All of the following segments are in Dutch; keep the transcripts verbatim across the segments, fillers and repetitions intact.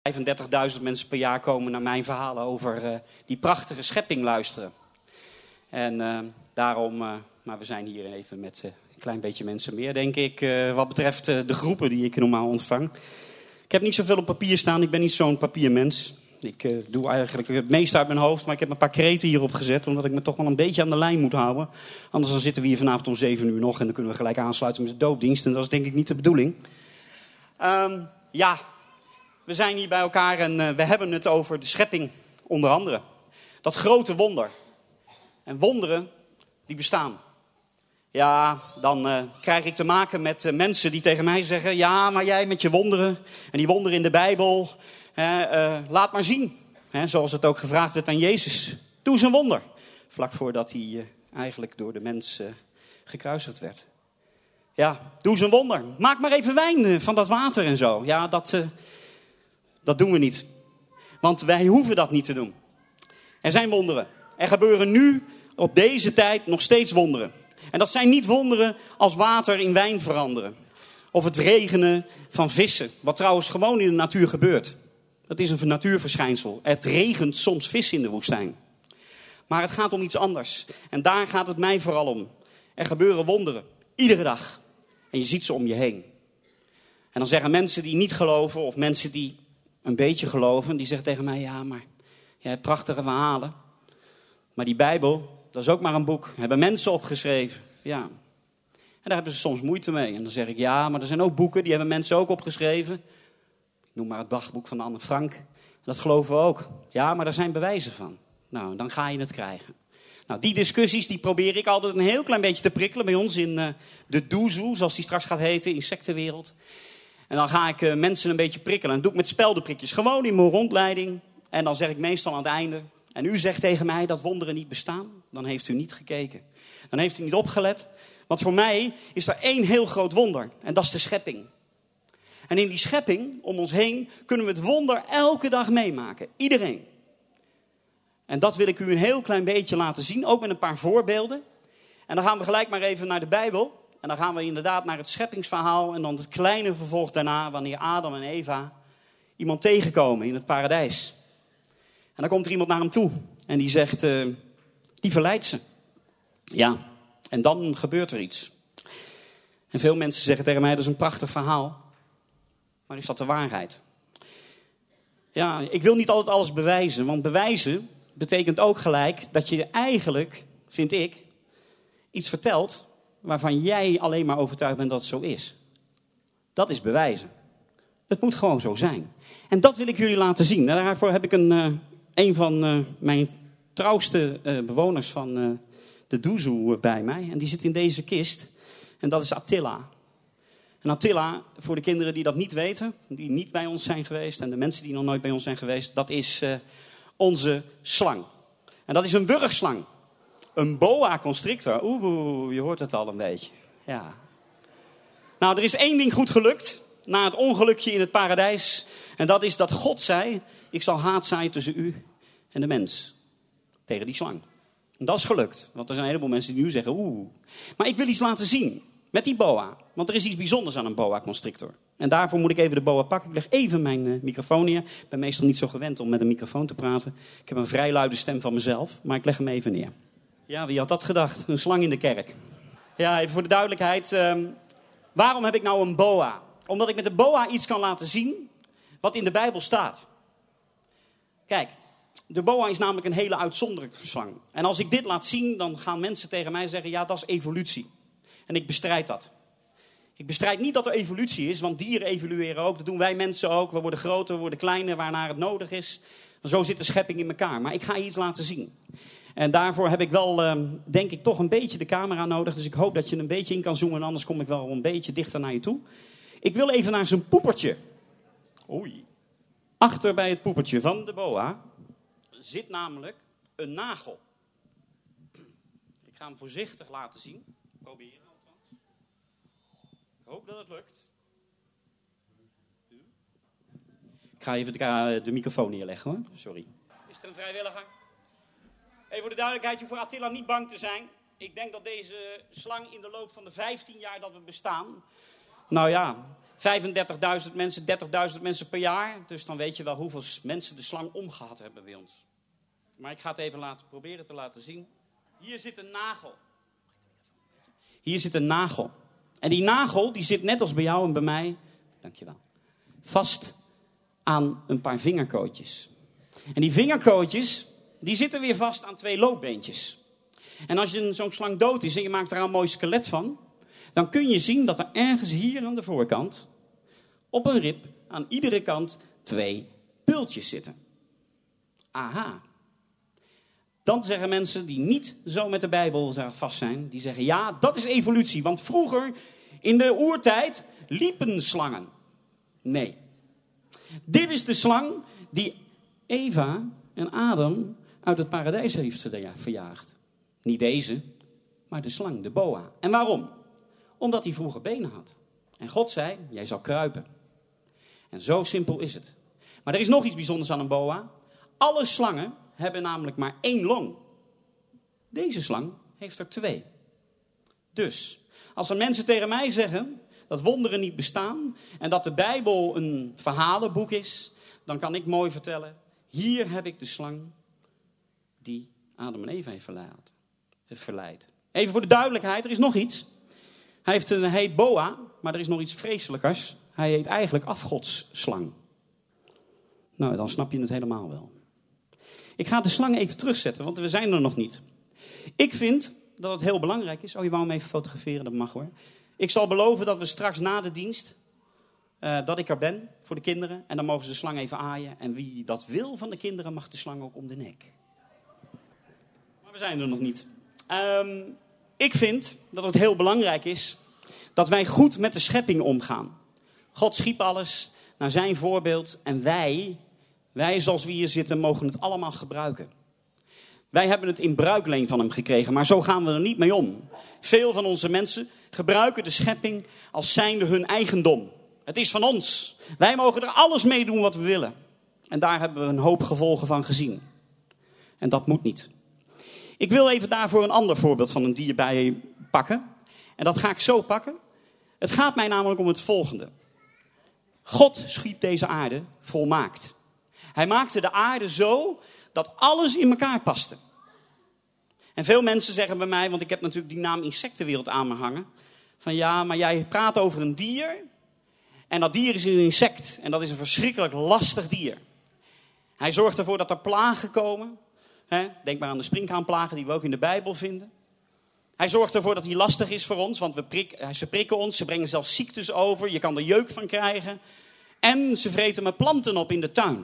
vijfendertigduizend mensen per jaar komen naar mijn verhalen over uh, die prachtige schepping luisteren. En uh, daarom, uh, maar we zijn hier even met uh, een klein beetje mensen meer, denk ik, uh, wat betreft uh, de groepen die ik normaal ontvang. Ik heb niet zoveel op papier staan, ik ben niet zo'n papiermens. Ik uh, doe eigenlijk het meeste uit mijn hoofd, maar ik heb een paar kreten hierop gezet, omdat ik me toch wel een beetje aan de lijn moet houden. Anders dan zitten we hier vanavond om zeven uur nog en dan kunnen we gelijk aansluiten met de doopdienst. En dat is denk ik niet de bedoeling. Um, ja... We zijn hier bij elkaar en uh, we hebben het over de schepping, onder andere. Dat grote wonder. En wonderen, die bestaan. Ja, dan uh, krijg ik te maken met uh, mensen die tegen mij zeggen... Ja, maar jij met je wonderen en die wonderen in de Bijbel, uh, uh, laat maar zien. Hè, zoals het ook gevraagd werd aan Jezus. Doe eens een wonder. Vlak voordat hij uh, eigenlijk door de mens uh, gekruisigd werd. Ja, doe eens een wonder. Maak maar even wijn uh, van dat water en zo. Ja, dat... Uh, Dat doen we niet. Want wij hoeven dat niet te doen. Er zijn wonderen. Er gebeuren nu, op deze tijd, nog steeds wonderen. En dat zijn niet wonderen als water in wijn veranderen. Of het regenen van vissen. Wat trouwens gewoon in de natuur gebeurt. Dat is een natuurverschijnsel. Het regent soms vis in de woestijn. Maar het gaat om iets anders. En daar gaat het mij vooral om. Er gebeuren wonderen. Iedere dag. En je ziet ze om je heen. En dan zeggen mensen die niet geloven, of mensen die een beetje geloven, die zeggen tegen mij, ja, maar jij hebt prachtige verhalen. Maar die Bijbel, dat is ook maar een boek. Hebben mensen opgeschreven. Ja. En daar hebben ze soms moeite mee. En dan zeg ik, ja, maar er zijn ook boeken, die hebben mensen ook opgeschreven. Ik noem maar het dagboek van Anne Frank. Dat geloven we ook. Ja, maar daar zijn bewijzen van. Nou, dan ga je het krijgen. Nou, die discussies, die probeer ik altijd een heel klein beetje te prikkelen bij ons in uh, de doezoe, zoals die straks gaat heten, insectenwereld. En dan ga ik uh, mensen een beetje prikkelen. En dat doe ik met speldenprikjes. Gewoon in mijn rondleiding. En dan zeg ik meestal aan het einde. En u zegt tegen mij dat wonderen niet bestaan. Dan heeft u niet gekeken. Dan heeft u niet opgelet. Want voor mij is er één heel groot wonder. En dat is de schepping. En in die schepping, om ons heen, kunnen we het wonder elke dag meemaken. Iedereen. En dat wil ik u een heel klein beetje laten zien. Ook met een paar voorbeelden. En dan gaan we gelijk maar even naar de Bijbel. En dan gaan we inderdaad naar het scheppingsverhaal en dan het kleine vervolg daarna, wanneer Adam en Eva iemand tegenkomen in het paradijs. En dan komt er iemand naar hem toe en die zegt, uh, die verleidt ze. Ja, en dan gebeurt er iets. En veel mensen zeggen tegen mij, dat is een prachtig verhaal. Maar is dat de waarheid? Ja, ik wil niet altijd alles bewijzen, want bewijzen betekent ook gelijk dat je eigenlijk, vind ik, iets vertelt waarvan jij alleen maar overtuigd bent dat het zo is. Dat is bewijzen. Het moet gewoon zo zijn. En dat wil ik jullie laten zien. Daarvoor heb ik een, uh, een van uh, mijn trouwste uh, bewoners van uh, de doezoe bij mij. En die zit in deze kist. En dat is Attila. En Attila, voor de kinderen die dat niet weten, die niet bij ons zijn geweest, en de mensen die nog nooit bij ons zijn geweest, dat is uh, onze slang. En dat is een wurgslang. Een boa constrictor. Oeh, je hoort het al een beetje. Ja. Nou, er is één ding goed gelukt. Na het ongelukje in het paradijs. En dat is dat God zei, ik zal haat zaaien tussen u en de mens. Tegen die slang. En dat is gelukt. Want er zijn een heleboel mensen die nu zeggen, oeh. Maar ik wil iets laten zien. Met die boa. Want er is iets bijzonders aan een boa constrictor. En daarvoor moet ik even de boa pakken. Ik leg even mijn uh, microfoon neer. Ik ben meestal niet zo gewend om met een microfoon te praten. Ik heb een vrij luide stem van mezelf. Maar ik leg hem even neer. Ja, wie had dat gedacht? Een slang in de kerk. Ja, even voor de duidelijkheid. Um, waarom heb ik nou een boa? Omdat ik met de boa iets kan laten zien wat in de Bijbel staat. Kijk, de boa is namelijk een hele uitzonderlijke slang. En als ik dit laat zien, dan gaan mensen tegen mij zeggen, ja, dat is evolutie. En ik bestrijd dat. Ik bestrijd niet dat er evolutie is, want dieren evolueren ook. Dat doen wij mensen ook. We worden groter, we worden kleiner, waarnaar het nodig is. Zo zit de schepping in elkaar. Maar ik ga je iets laten zien. En daarvoor heb ik wel, uh, denk ik, toch een beetje de camera nodig. Dus ik hoop dat je een beetje in kan zoomen. Anders kom ik wel een beetje dichter naar je toe. Ik wil even naar zijn poepertje. Oei. Achter bij het poepertje van de boa zit namelijk een nagel. Ik ga hem voorzichtig laten zien. Proberen althans. Ik hoop dat het lukt. Ik ga even de, de microfoon neerleggen hoor. Sorry. Is er een vrijwilliger? Even voor de duidelijkheid, je hoeft voor Attila niet bang te zijn. Ik denk dat deze slang in de loop van de vijftien jaar dat we bestaan, nou ja, vijfendertigduizend mensen, dertigduizend mensen per jaar. Dus dan weet je wel hoeveel mensen de slang omgehad hebben bij ons. Maar ik ga het even laten, proberen te laten zien. Hier zit een nagel. Hier zit een nagel. En die nagel die zit net als bij jou en bij mij, dankjewel, vast aan een paar vingerkootjes. En die vingerkootjes, die zitten weer vast aan twee loopbeentjes. En als je zo'n slang dood is en je maakt er een mooi skelet van, dan kun je zien dat er ergens hier aan de voorkant, op een rib, aan iedere kant, twee pultjes zitten. Aha. Dan zeggen mensen die niet zo met de Bijbel vast zijn, die zeggen ja, dat is evolutie. Want vroeger, in de oertijd, liepen slangen. Nee. Dit is de slang die Eva en Adam uit het paradijs heeft verjaagd. Niet deze, maar de slang, de boa. En waarom? Omdat hij vroeger benen had. En God zei, jij zal kruipen. En zo simpel is het. Maar er is nog iets bijzonders aan een boa. Alle slangen hebben namelijk maar één long. Deze slang heeft er twee. Dus, als er mensen tegen mij zeggen dat wonderen niet bestaan en dat de Bijbel een verhalenboek is, dan kan ik mooi vertellen, hier heb ik de slang die Adam en Eva heeft verleid. verleid. Even voor de duidelijkheid, er is nog iets. Hij, heeft een, hij heet boa, maar er is nog iets vreselijkers. Hij heet eigenlijk afgodsslang. Nou, dan snap je het helemaal wel. Ik ga de slang even terugzetten, want we zijn er nog niet. Ik vind dat het heel belangrijk is. Oh, je wou hem even fotograferen, dat mag hoor. Ik zal beloven dat we straks na de dienst, uh, dat ik er ben voor de kinderen. En dan mogen ze de slang even aaien. En wie dat wil van de kinderen mag de slang ook om de nek. Maar we zijn er nog niet. Um, ik vind dat het heel belangrijk is dat wij goed met de schepping omgaan. God schiep alles naar zijn voorbeeld en wij, wij zoals we hier zitten, mogen het allemaal gebruiken. Wij hebben het in bruikleen van hem gekregen, maar zo gaan we er niet mee om. Veel van onze mensen gebruiken de schepping als zijnde hun eigendom. Het is van ons. Wij mogen er alles mee doen wat we willen. En daar hebben we een hoop gevolgen van gezien. En dat moet niet. Ik wil even daarvoor een ander voorbeeld van een dier bij pakken. En dat ga ik zo pakken. Het gaat mij namelijk om het volgende. God schiep deze aarde volmaakt. Hij maakte de aarde zo dat alles in elkaar paste. En veel mensen zeggen bij mij, want ik heb natuurlijk die naam insectenwereld aan me hangen. Van ja, maar jij praat over een dier. En dat dier is een insect. En dat is een verschrikkelijk lastig dier. Hij zorgt ervoor dat er plagen komen. He, denk maar aan de sprinkhaanplagen die we ook in de Bijbel vinden. Hij zorgt ervoor dat hij lastig is voor ons. Want we prik, ze prikken ons, ze brengen zelfs ziektes over. Je kan er jeuk van krijgen. En ze vreten met planten op in de tuin.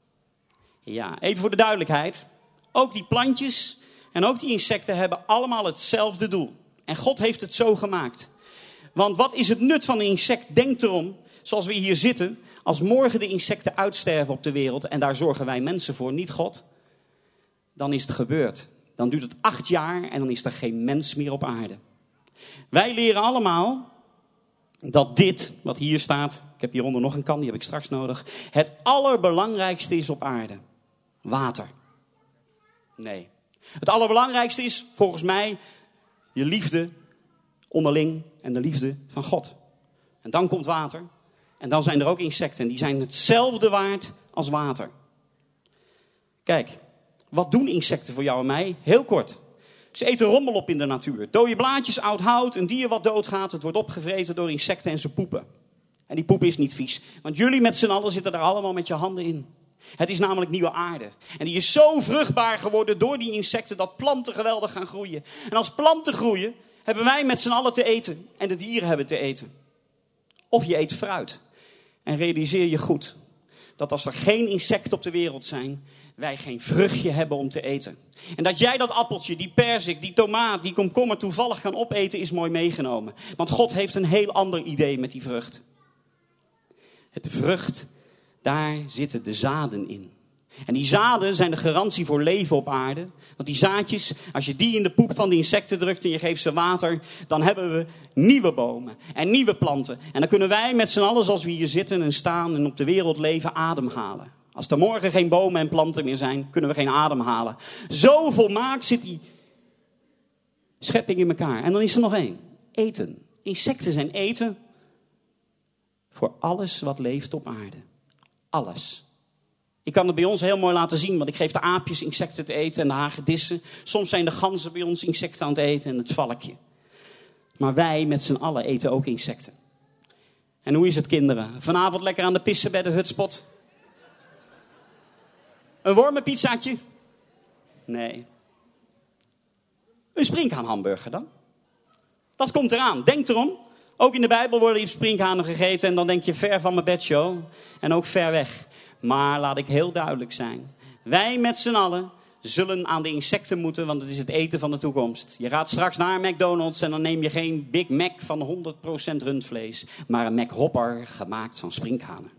Ja, even voor de duidelijkheid. Ook die plantjes en ook die insecten hebben allemaal hetzelfde doel. En God heeft het zo gemaakt. Want wat is het nut van een insect? Denk erom, zoals we hier zitten, als morgen de insecten uitsterven op de wereld, en daar zorgen wij mensen voor, niet God, dan is het gebeurd. Dan duurt het acht jaar en dan is er geen mens meer op aarde. Wij leren allemaal dat dit, wat hier staat, ik heb hieronder nog een kan, die heb ik straks nodig, het allerbelangrijkste is op aarde. Water. Nee. Het allerbelangrijkste is, volgens mij, je liefde onderling en de liefde van God. En dan komt water. En dan zijn er ook insecten. En die zijn hetzelfde waard als water. Kijk, wat doen insecten voor jou en mij? Heel kort. Ze eten rommel op in de natuur. Dode blaadjes, oud hout, een dier wat doodgaat. Het wordt opgevreten door insecten en ze poepen. En die poep is niet vies. Want jullie met z'n allen zitten er allemaal met je handen in. Het is namelijk nieuwe aarde. En die is zo vruchtbaar geworden door die insecten dat planten geweldig gaan groeien. En als planten groeien, hebben wij met z'n allen te eten. En de dieren hebben te eten. Of je eet fruit. En realiseer je goed dat als er geen insecten op de wereld zijn, wij geen vruchtje hebben om te eten. En dat jij dat appeltje, die perzik, die tomaat, die komkommer toevallig kan opeten, is mooi meegenomen. Want God heeft een heel ander idee met die vrucht. Het vrucht, daar zitten de zaden in. En die zaden zijn de garantie voor leven op aarde. Want die zaadjes, als je die in de poep van de insecten drukt en je geeft ze water, dan hebben we nieuwe bomen en nieuwe planten. En dan kunnen wij met z'n allen, zoals we hier zitten en staan en op de wereld leven, ademhalen. Als er morgen geen bomen en planten meer zijn, kunnen we geen adem halen. Zo volmaakt zit die schepping in elkaar. En dan is er nog één. Eten. Insecten zijn eten voor alles wat leeft op aarde. Alles. Ik kan het bij ons heel mooi laten zien, want ik geef de aapjes insecten te eten en de hagedissen. Soms zijn de ganzen bij ons insecten aan het eten en het valkje. Maar wij met z'n allen eten ook insecten. En hoe is het, kinderen? Vanavond lekker aan de pissen bij de hutspot? Een wormenpizzaatje? Nee. Een sprinkhaanhamburger dan? Dat komt eraan. Denk erom. Ook in de Bijbel worden die sprinkhanen gegeten. En dan denk je ver van mijn bedshow. En ook ver weg. Maar laat ik heel duidelijk zijn. Wij met z'n allen zullen aan de insecten moeten. Want het is het eten van de toekomst. Je gaat straks naar McDonald's. En dan neem je geen Big Mac van honderd procent rundvlees. Maar een McHopper gemaakt van sprinkhanen.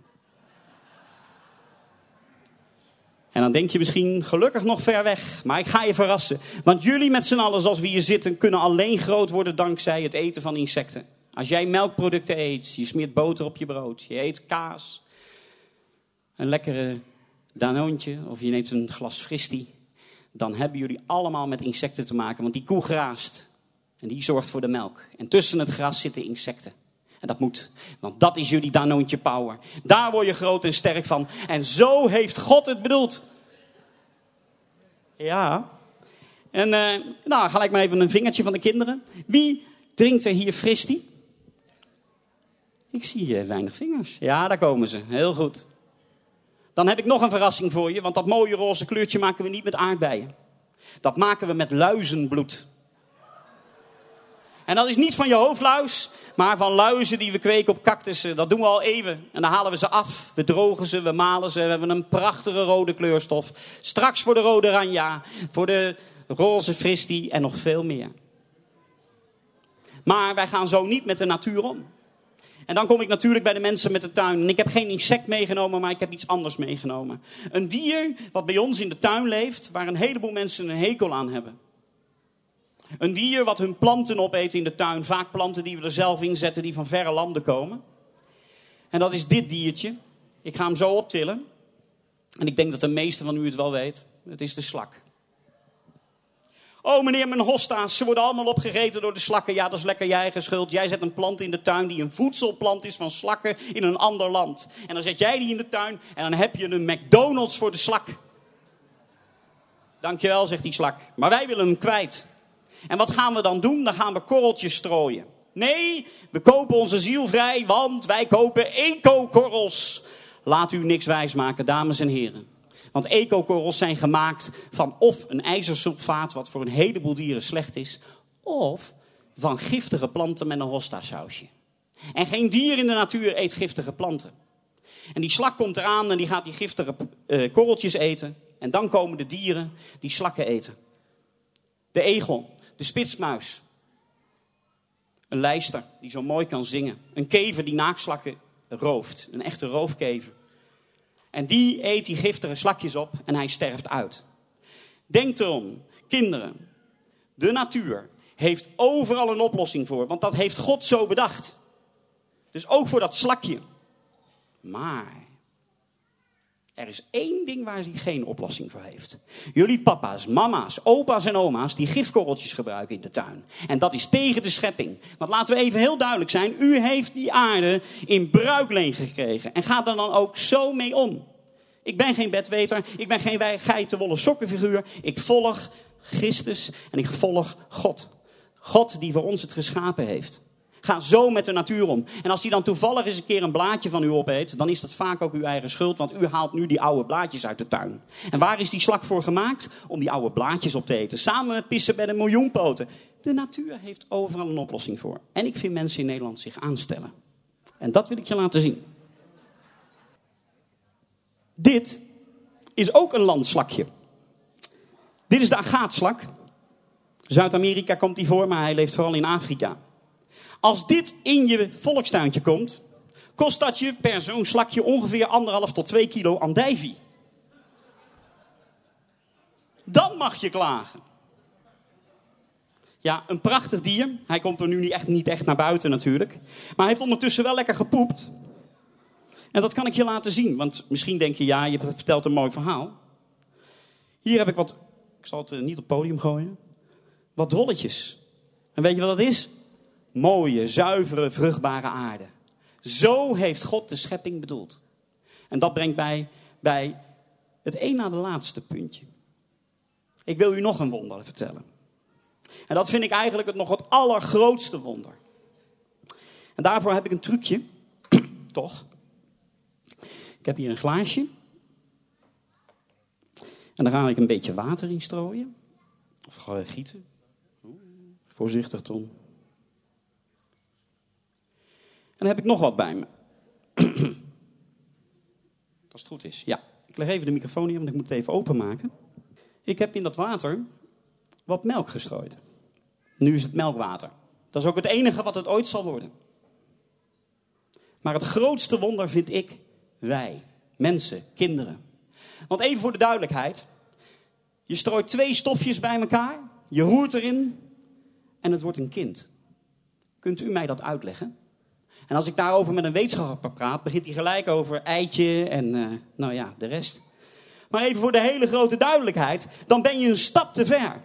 En dan denk je misschien, gelukkig nog ver weg. Maar ik ga je verrassen. Want jullie met z'n allen, zoals we hier zitten, kunnen alleen groot worden dankzij het eten van insecten. Als jij melkproducten eet, je smeert boter op je brood, je eet kaas, een lekkere danoontje of je neemt een glas fristie. Dan hebben jullie allemaal met insecten te maken. Want die koe graast en die zorgt voor de melk. En tussen het gras zitten insecten. En dat moet, want dat is jullie danoontje power. Daar word je groot en sterk van. En zo heeft God het bedoeld. Ja. En uh, nou, gelijk maar even een vingertje van de kinderen. Wie drinkt er hier fristie? Ik zie uh, weinig vingers. Ja, daar komen ze. Heel goed. Dan heb ik nog een verrassing voor je. Want dat mooie roze kleurtje maken we niet met aardbeien. Dat maken we met luizenbloed. En dat is niet van je hoofdluis, maar van luizen die we kweken op cactussen. Dat doen we al eeuwen. En dan halen we ze af, we drogen ze, we malen ze. We hebben een prachtige rode kleurstof. Straks voor de rode ranja, voor de roze fristie en nog veel meer. Maar wij gaan zo niet met de natuur om. En dan kom ik natuurlijk bij de mensen met de tuin. En ik heb geen insect meegenomen, maar ik heb iets anders meegenomen. Een dier wat bij ons in de tuin leeft, waar een heleboel mensen een hekel aan hebben. Een dier wat hun planten opeet in de tuin. Vaak planten die we er zelf in zetten, die van verre landen komen. En dat is dit diertje. Ik ga hem zo optillen. En ik denk dat de meeste van u het wel weet. Het is de slak. Oh meneer, mijn hosta's, ze worden allemaal opgegeten door de slakken. Ja, dat is lekker je eigen schuld. Jij zet een plant in de tuin die een voedselplant is van slakken in een ander land. En dan zet jij die in de tuin en dan heb je een McDonald's voor de slak. Dankjewel, zegt die slak. Maar wij willen hem kwijt. En wat gaan we dan doen? Dan gaan we korreltjes strooien. Nee, we kopen onze ziel vrij, want wij kopen eco-korrels. Laat u niks wijsmaken, dames en heren. Want eco-korrels zijn gemaakt van of een ijzersulfaat, wat voor een heleboel dieren slecht is, of van giftige planten met een hosta-sausje. En geen dier in de natuur eet giftige planten. En die slak komt eraan en die gaat die giftige uh, korreltjes eten. En dan komen de dieren die slakken eten. De egel, de spitsmuis. Een lijster die zo mooi kan zingen. Een kever die naaktslakken rooft. Een echte roofkever. En die eet die giftige slakjes op en hij sterft uit. Denk erom, kinderen. De natuur heeft overal een oplossing voor. Want dat heeft God zo bedacht. Dus ook voor dat slakje. Maar er is één ding waar hij geen oplossing voor heeft. Jullie papa's, mama's, opa's en oma's die gifkorreltjes gebruiken in de tuin. En dat is tegen de schepping. Want laten we even heel duidelijk zijn. U heeft die aarde in bruikleen gekregen. En gaat er dan ook zo mee om. Ik ben geen bedweter. Ik ben geen geitenwolle sokkenfiguur. Ik volg Christus en ik volg God. God die voor ons het geschapen heeft. Ga zo met de natuur om. En als die dan toevallig eens een keer een blaadje van u opeet, dan is dat vaak ook uw eigen schuld, want u haalt nu die oude blaadjes uit de tuin. En waar is die slak voor gemaakt? Om die oude blaadjes op te eten. Samen met pissen met een miljoen poten. De natuur heeft overal een oplossing voor. En ik vind mensen in Nederland zich aanstellen. En dat wil ik je laten zien. Dit is ook een landslakje. Dit is de agaatslak. Zuid-Amerika komt die voor, maar hij leeft vooral in Afrika. Als dit in je volkstuintje komt, kost dat je per zo'n slakje ongeveer anderhalf tot twee kilo andijvie. Dan mag je klagen. Ja, een prachtig dier. Hij komt er nu niet echt, niet echt naar buiten natuurlijk. Maar hij heeft ondertussen wel lekker gepoept. En dat kan ik je laten zien. Want misschien denk je, ja, je vertelt een mooi verhaal. Hier heb ik wat, ik zal het niet op het podium gooien. Wat drolletjes. En weet je wat dat is? Mooie, zuivere, vruchtbare aarde. Zo heeft God de schepping bedoeld. En dat brengt mij bij het een na de laatste puntje. Ik wil u nog een wonder vertellen. En dat vind ik eigenlijk het nog het allergrootste wonder. En daarvoor heb ik een trucje. Toch? Ik heb hier een glaasje. En dan ga ik een beetje water in strooien. Of ga gieten. Voorzichtig, Tom. En dan heb ik nog wat bij me. Als het goed is, ja. Ik leg even de microfoon hier, want ik moet het even openmaken. Ik heb in dat water wat melk gestrooid. Nu is het melkwater. Dat is ook het enige wat het ooit zal worden. Maar het grootste wonder vind ik wij, mensen, kinderen. Want even voor de duidelijkheid. Je strooit twee stofjes bij elkaar, je roert erin en het wordt een kind. Kunt u mij dat uitleggen? En als ik daarover met een wetenschapper praat, begint hij gelijk over eitje en uh, nou ja, de rest. Maar even voor de hele grote duidelijkheid, dan ben je een stap te ver.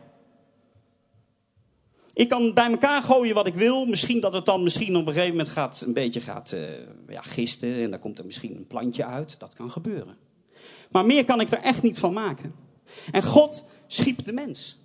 Ik kan bij elkaar gooien wat ik wil. Misschien dat het dan misschien op een gegeven moment gaat, een beetje gaat uh, ja, gisten. En dan komt er misschien een plantje uit. Dat kan gebeuren. Maar meer kan ik er echt niet van maken. En God schiep de mens.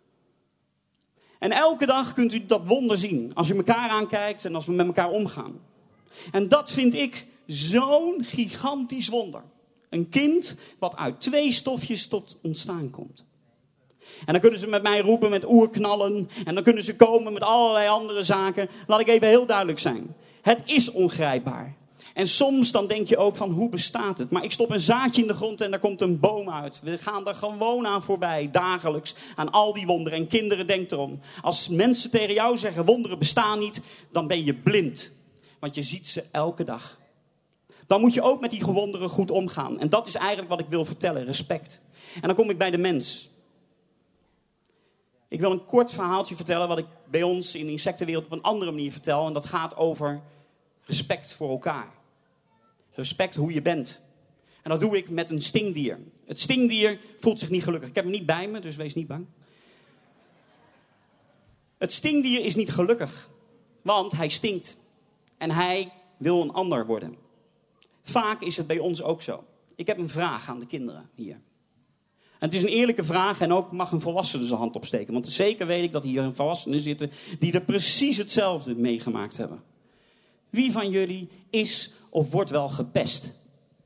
En elke dag kunt u dat wonder zien. Als u elkaar aankijkt en als we met elkaar omgaan. En dat vind ik zo'n gigantisch wonder. Een kind wat uit twee stofjes tot ontstaan komt. En dan kunnen ze met mij roepen met oerknallen. En dan kunnen ze komen met allerlei andere zaken. Laat ik even heel duidelijk zijn. Het is ongrijpbaar. En soms dan denk je ook van hoe bestaat het? Maar ik stop een zaadje in de grond en daar komt een boom uit. We gaan er gewoon aan voorbij, dagelijks, aan al die wonderen. En kinderen, denk erom. Als mensen tegen jou zeggen wonderen bestaan niet, dan ben je blind. Want je ziet ze elke dag. Dan moet je ook met die wonderen goed omgaan. En dat is eigenlijk wat ik wil vertellen, respect. En dan kom ik bij de mens. Ik wil een kort verhaaltje vertellen wat ik bij ons in de insectenwereld op een andere manier vertel. En dat gaat over respect voor elkaar. Respect hoe je bent. En dat doe ik met een stingdier. Het stingdier voelt zich niet gelukkig. Ik heb hem niet bij me, dus wees niet bang. Het stingdier is niet gelukkig. Want hij stinkt. En hij wil een ander worden. Vaak is het bij ons ook zo. Ik heb een vraag aan de kinderen hier. En het is een eerlijke vraag en ook mag een volwassene zijn hand opsteken. Want zeker weet ik dat hier volwassenen zitten die er precies hetzelfde meegemaakt hebben. Wie van jullie is of wordt wel gepest?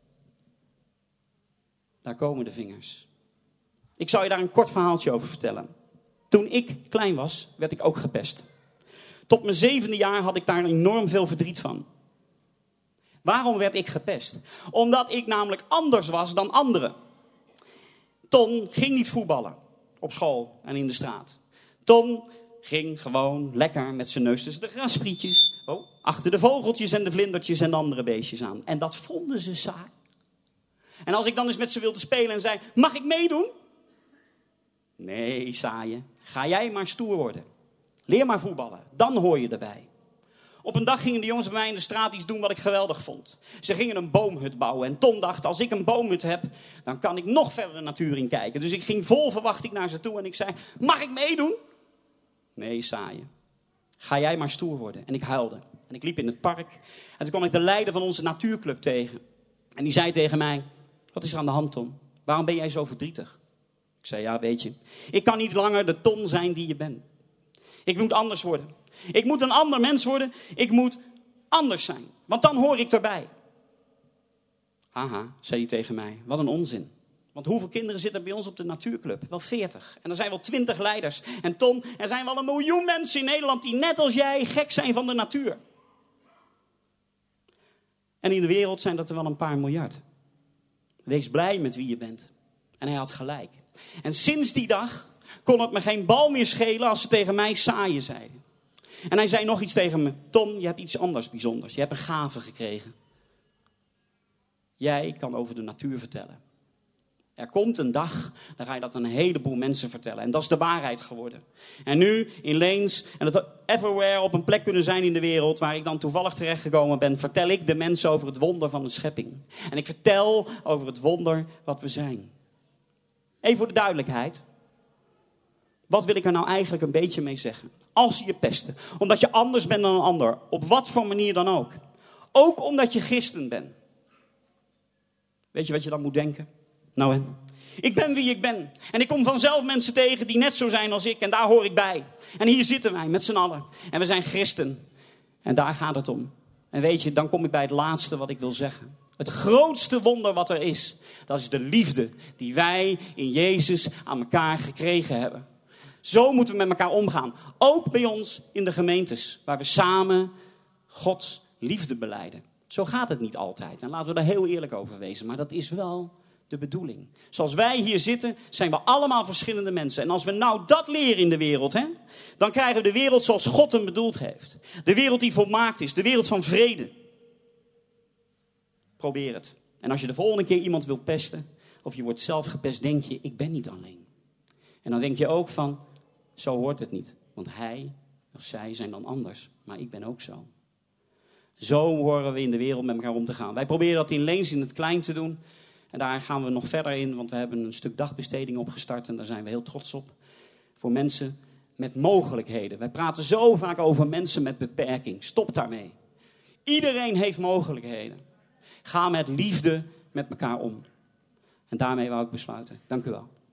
Daar komen de vingers. Ik zal je daar een kort verhaaltje over vertellen. Toen ik klein was, werd ik ook gepest. Tot mijn zevende jaar had ik daar enorm veel verdriet van. Waarom werd ik gepest? Omdat ik namelijk anders was dan anderen. Ton ging niet voetballen op school en in de straat. Ton ging gewoon lekker met zijn neus tussen de grassprietjes. Oh, achter de vogeltjes en de vlindertjes en de andere beestjes aan. En dat vonden ze saai. En als ik dan eens met ze wilde spelen en zei, mag ik meedoen? Nee, saaie. Ga jij maar stoer worden. Leer maar voetballen. Dan hoor je erbij. Op een dag gingen de jongens bij mij in de straat iets doen wat ik geweldig vond. Ze gingen een boomhut bouwen. En Tom dacht, als ik een boomhut heb, dan kan ik nog verder de natuur in kijken. Dus ik ging vol verwachting naar ze toe en ik zei, mag ik meedoen? Nee, saaie. Ga jij maar stoer worden. En ik huilde. En ik liep in het park. En toen kwam ik de leider van onze natuurclub tegen. En die zei tegen mij, wat is er aan de hand, Tom? Waarom ben jij zo verdrietig? Ik zei, ja, weet je, ik kan niet langer de Tom zijn die je bent. Ik moet anders worden. Ik moet een ander mens worden. Ik moet anders zijn. Want dan hoor ik erbij. Haha, zei hij tegen mij. Wat een onzin. Want hoeveel kinderen zitten bij ons op de natuurclub? Wel veertig. En er zijn wel twintig leiders. En Ton, er zijn wel een miljoen mensen in Nederland die net als jij gek zijn van de natuur. En in de wereld zijn dat er wel een paar miljard. Wees blij met wie je bent. En hij had gelijk. En sinds die dag kon het me geen bal meer schelen als ze tegen mij saaien zeiden. En hij zei nog iets tegen me. Ton, je hebt iets anders bijzonders. Je hebt een gave gekregen. Jij kan over de natuur vertellen. Er komt een dag, dan ga je dat aan een heleboel mensen vertellen. En dat is de waarheid geworden. En nu in Leens, en dat everywhere op een plek kunnen zijn in de wereld, waar ik dan toevallig terechtgekomen ben, vertel ik de mensen over het wonder van de schepping. En ik vertel over het wonder wat we zijn. Even voor de duidelijkheid. Wat wil ik er nou eigenlijk een beetje mee zeggen? Als ze je pesten, omdat je anders bent dan een ander, op wat voor manier dan ook. Ook omdat je christen bent. Weet je wat je dan moet denken? Nou hè, ik ben wie ik ben. En ik kom vanzelf mensen tegen die net zo zijn als ik. En daar hoor ik bij. En hier zitten wij met z'n allen. En we zijn christen. En daar gaat het om. En weet je, dan kom ik bij het laatste wat ik wil zeggen. Het grootste wonder wat er is. Dat is de liefde die wij in Jezus aan elkaar gekregen hebben. Zo moeten we met elkaar omgaan. Ook bij ons in de gemeentes. Waar we samen Gods liefde belijden. Zo gaat het niet altijd. En laten we daar heel eerlijk over wezen. Maar dat is wel de bedoeling. Zoals wij hier zitten, zijn we allemaal verschillende mensen. En als we nou dat leren in de wereld, hè, dan krijgen we de wereld zoals God hem bedoeld heeft. De wereld die volmaakt is. De wereld van vrede. Probeer het. En als je de volgende keer iemand wilt pesten, of je wordt zelf gepest, denk je, ik ben niet alleen. En dan denk je ook van, zo hoort het niet. Want hij of zij zijn dan anders. Maar ik ben ook zo. Zo horen we in de wereld met elkaar om te gaan. Wij proberen dat in Leens in het klein te doen. En daar gaan we nog verder in, want we hebben een stuk dagbesteding opgestart. En daar zijn we heel trots op. Voor mensen met mogelijkheden. Wij praten zo vaak over mensen met beperking. Stop daarmee. Iedereen heeft mogelijkheden. Ga met liefde met elkaar om. En daarmee wou ik besluiten. Dank u wel.